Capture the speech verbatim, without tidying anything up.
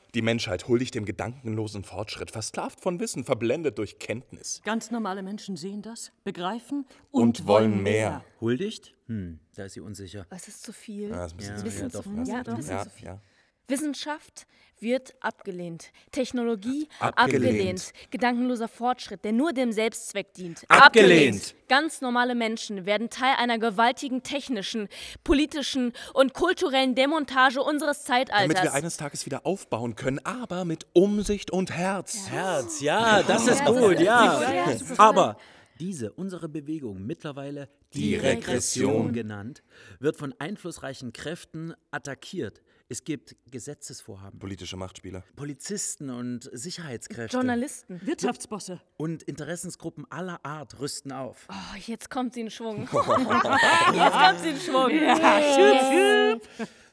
Die Menschheit huldigt dem gedankenlosen Fortschritt, versklavt von Wissen, verblendet durch Kenntnis. Ganz normale Menschen sehen das, begreifen Und, und, wollen mehr. Huldigt? Hm, da ist sie unsicher. Was ist zu viel? Ja, das ist ein bisschen Ja, zu viel. ja, doch. Ja, Ja, ein bisschen ja, zu viel. ja. Wissenschaft wird abgelehnt. Technologie Abgelehnt. abgelehnt. Gedankenloser Fortschritt, der nur dem Selbstzweck dient. Abgelehnt. Ganz normale Menschen werden Teil einer gewaltigen technischen, politischen und kulturellen Demontage unseres Zeitalters. Damit wir eines Tages wieder aufbauen können, aber mit Umsicht und Herz. Herz, ja, das ist Ja, gut, das ja. ist gut, ja. Aber diese, unsere Bewegung, mittlerweile Die Regression genannt, wird von einflussreichen Kräften attackiert. Es gibt Gesetzesvorhaben, Politische Machtspiele. Polizisten und Sicherheitskräfte. Journalisten. Wirtschaftsbosse. Und Interessensgruppen aller Art rüsten auf. Oh, jetzt kommt sie in Schwung. Jetzt kommt sie in Schwung. Ja, schub, schub.